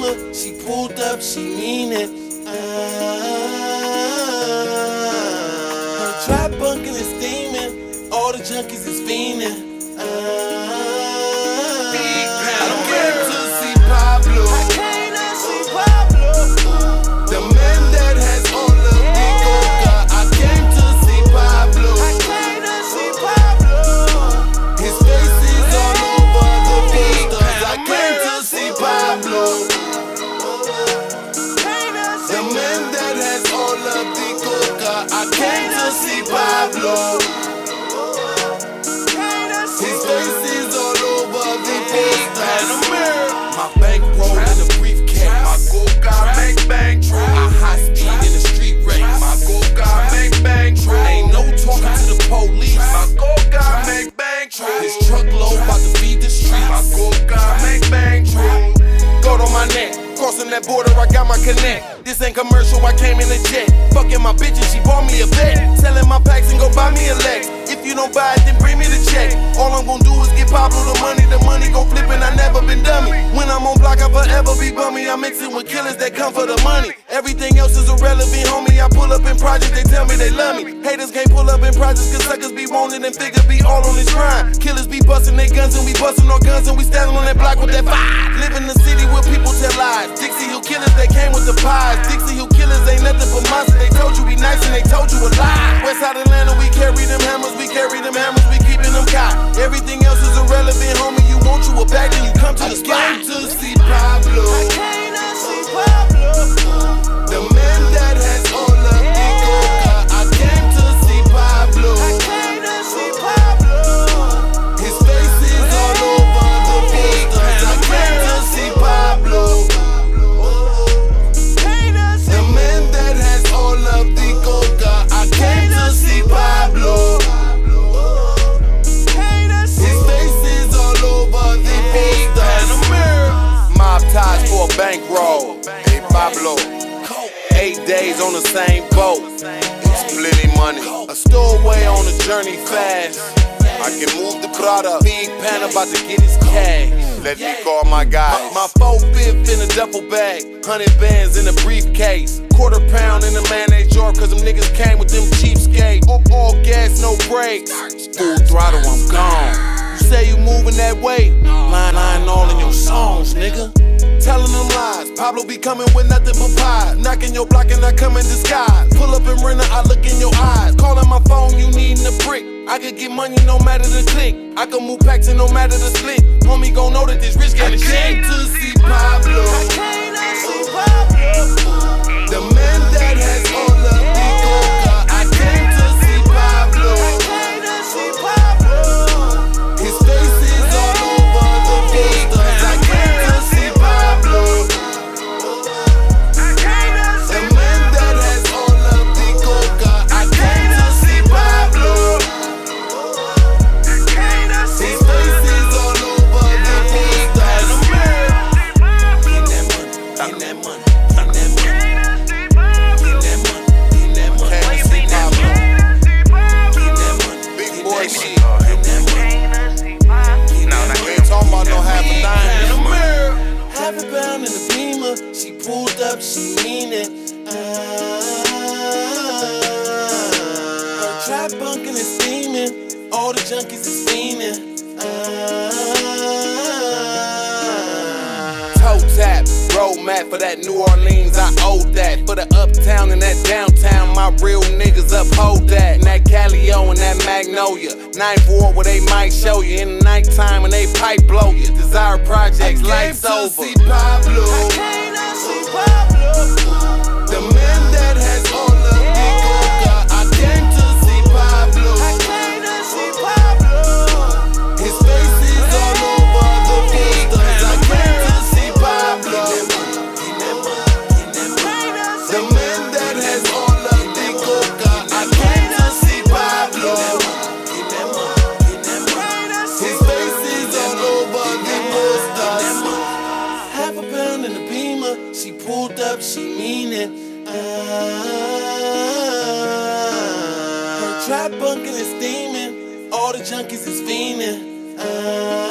Beamer. She pulled up, she mean it. Her trap bunkin' is steaming, all the junkies is fiending. I came to see Pablo. I came to see Pablo. The man that has all of the coca. I came to see Pablo. I came to see Pablo. His face is all over the posters. I came to see Pablo. The man that has all of the coca. I came to see Pablo. His face is all over the posters. My bankroll in a briefcase. My coca make bang. I high speed in the street race. My coca make bang. Ain't no talking to the police. My coca make bang. This truckload about to feed the streets. My coca make bang. Gold on my neck, crossing that border, I got my connect. This ain't commercial, I came in a jet. Fucking my bitch and she bought me a vet. Selling my packs and go buy me a Lex. If you don't buy it, then bring me the check. All I'm gon' do is get Pablo the money gon' flip and I never been dummy. When I'm on block, I forever be bummy. I mix it with killers that come for the money. Everything else is irrelevant, homie. I pull up in projects, they tell me they love me. Haters can't pull up in projects, cause suckers be wanting and figures be all on this grind. Killers be busting their guns and we busting our guns and we standing on that block with that fire. Live in the city where people tell lies. Dixie Hill killers, they came with the pies. Dixie Hill killers ain't nothing but monsters. They told you be nice and they told you a lie. Westside Atlanta, we carry them hammers, we carry them hammers, we keeping them caught. Everything else is irrelevant, homie. You want you a bag, then you come to the spot. I came to see Pablo. I came to see Pablo. The man that has all of the coca. I came to see Pablo. I came to see Pablo. His face is all over the posters. I came to see Pablo. The man that has all of the coca. I came to see Pablo. His face is all over the posters. Mob ties for a bankroll. Hey Pablo. 8 days on the same boat. It's plenty money. A stowaway on a journey fast. I can move the product. Big Pan about to get his cash. Let me call my guy. My 4/5 in a duffel bag. 100 bands in a briefcase. Quarter pound in a mayonnaise jar, cause them niggas came with them cheapskates. All gas, no brakes. Full throttle, I'm gone. You say you moving that way. Lying all in your songs, nigga. Telling them lies. Pablo be coming with nothing but pie. Knocking your block and I come in disguise. Pull up and rent it, I look in your eyes. Calling my phone, you needin' a brick. I could get money no matter the click. I can move packs and no matter the split. Homie gon' know that this rich getting shit. I came to see Pablo. I came to see Pablo. The man that has all of the coca. I came to see Pablo. I came to see Pablo. His face is all over the posters. I came to see Pablo. The man that has all of the coca. I came to see Pablo. His face is all over the posters. Get that money, get that money, get that money. She pulled up, she mean it. Her trap bunkin' is steaming, all the junkies is fiending. Toe tap, road map for that New Orleans, I owe that. For the uptown and that downtown, my real niggas uphold that. And that Calio and that Magnolia, 9-4 where they might show you in the nighttime and they pipe blow you. Desire projects, lights over. See Pablo. I came to see Pablo. The man that has all of the coca. I came to see Pablo. I came to see Pablo. His face is all over the posters. I came to see Pablo. The man that has all of the coca. I came to see Pablo. His face is all over the posters. Half a pound in the Beamer. She pulled up, she mean it. Her trap bunkin' is steaming, all the junkies is fiending.